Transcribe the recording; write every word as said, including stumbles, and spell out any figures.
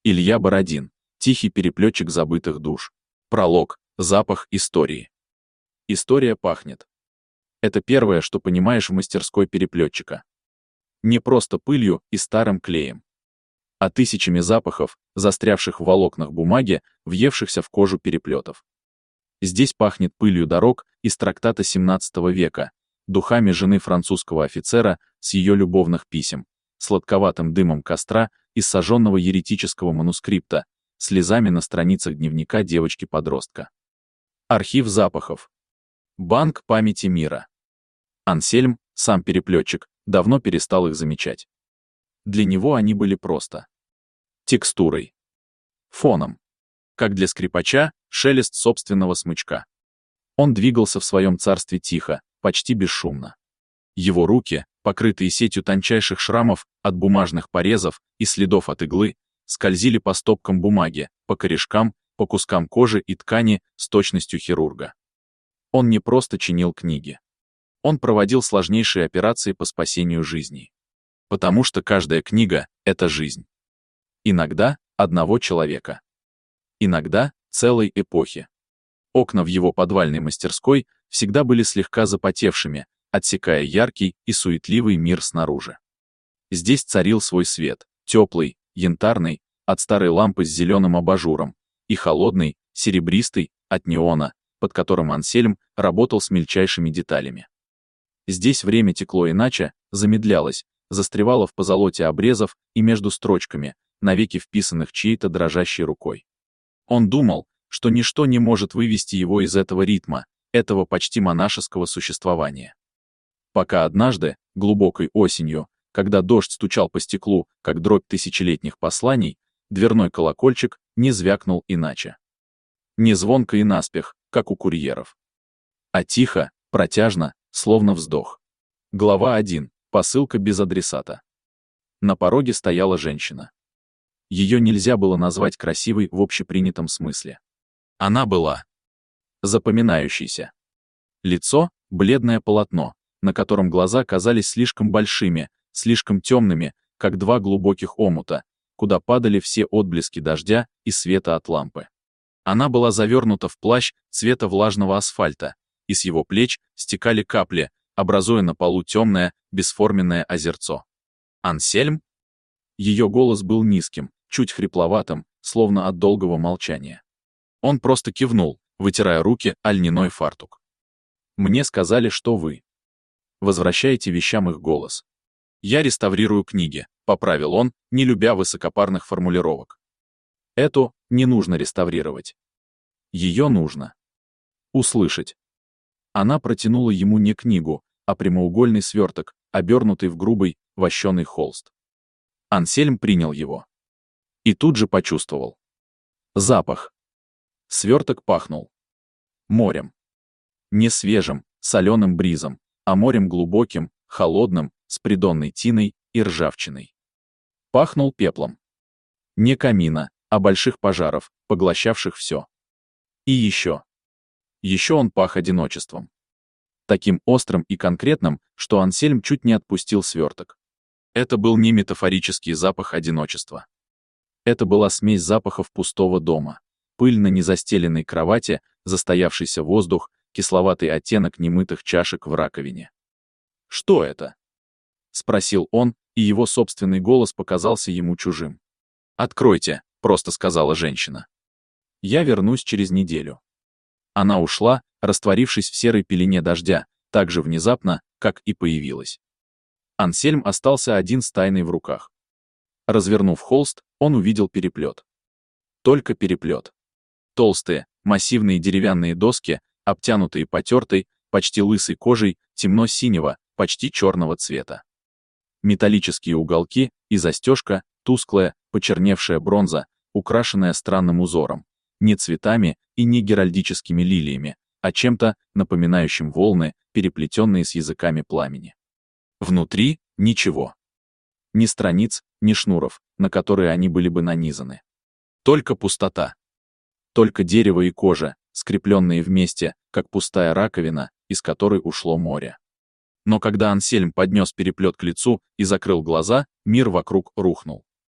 Илья Бородин. Тихий переплетчик забытых душ. Пролог. Запах истории. История пахнет. Это первое, что понимаешь в мастерской переплетчика. Не просто пылью и старым клеем, а тысячами запахов, застрявших в волокнах бумаги, въевшихся в кожу переплетов. Здесь пахнет пылью дорог из трактата семнадцатого века, духами жены французского офицера с ее любовных писем, сладковатым дымом костра из сожженного еретического манускрипта, слезами на страницах дневника девочки-подростка. Архив запахов. Банк памяти мира. Ансельм, сам переплетчик, давно перестал их замечать. Для него они были просто текстурой, фоном, как для скрипача шелест собственного смычка. Он двигался в своем царстве тихо, почти бесшумно. Его руки, покрытые сетью тончайших шрамов от бумажных порезов и следов от иглы, скользили по стопкам бумаги, по корешкам, по кускам кожи и ткани с точностью хирурга. Он не просто чинил книги. Он проводил сложнейшие операции по спасению жизней. Потому что каждая книга — это жизнь. Иногда одного человека. Иногда целой эпохи. Окна в его подвальной мастерской всегда были слегка запотевшими, отсекая яркий и суетливый мир снаружи. Здесь царил свой свет, теплый, янтарный, от старой лампы с зеленым абажуром, и холодный, серебристый, от неона, под которым Ансельм работал с мельчайшими деталями. Здесь время текло иначе, замедлялось, застревало в позолоте обрезов и между строчками, навеки вписанных чьей-то дрожащей рукой. Он думал, что ничто не может вывести его из этого ритма, этого почти монашеского существования. Пока однажды, глубокой осенью, когда дождь стучал по стеклу, как дробь тысячелетних посланий, дверной колокольчик не звякнул иначе. Не звонко и наспех, как у курьеров, а тихо, протяжно, словно вздох. Глава один. Посылка без адресата. На пороге стояла женщина. Ее нельзя было назвать красивой в общепринятом смысле. Она была запоминающейся. Лицо — бледное полотно, на котором глаза казались слишком большими, слишком темными, как два глубоких омута, куда падали все отблески дождя и света от лампы. Она была завернута в плащ цвета влажного асфальта, и с его плеч стекали капли, образуя на полу темное, бесформенное озерцо. «Ансельм?» Ее голос был низким, чуть хрипловатым, словно от долгого молчания. Он просто кивнул, вытирая руки о льняной фартук. «Мне сказали, что вы возвращаете вещам их голос. Я реставрирую книги», — поправил он, не любя высокопарных формулировок. Эту не нужно реставрировать. Ее нужно услышать. Она протянула ему не книгу, а прямоугольный сверток, обернутый в грубый, вощеный холст. Ансельм принял его. И тут же почувствовал запах. Сверток пахнул морем. Не свежим, соленым бризом, а морем глубоким, холодным, с придонной тиной и ржавчиной. Пахнул пеплом. Не камина, а больших пожаров, поглощавших все. И еще. Еще он пах одиночеством. Таким острым и конкретным, что Ансельм чуть не отпустил сверток. Это был не метафорический запах одиночества. Это была смесь запахов пустого дома. Пыль на незастеленной кровати, застоявшийся воздух, кисловатый оттенок немытых чашек в раковине. «Что это?» — спросил он, и его собственный голос показался ему чужим. «Откройте», — просто сказала женщина. «Я вернусь через неделю». Она ушла, растворившись в серой пелене дождя, так же внезапно, как и появилась. Ансельм остался один с тайной в руках. Развернув холст, он увидел переплет. Только переплет. Толстые, массивные деревянные доски, обтянутые потертой, почти лысой кожей, темно-синего, почти черного цвета. Металлические уголки и застежка, тусклая, почерневшая бронза, украшенная странным узором, не цветами и не геральдическими лилиями, а чем-то напоминающим волны, переплетенные с языками пламени. Внутри — ничего. Ни страниц, ни шнуров, на которые они были бы нанизаны. Только пустота. Только дерево и кожа, скрепленные вместе, как пустая раковина, из которой ушло море. Но когда Ансельм поднес переплет к лицу и закрыл глаза, мир вокруг рухнул.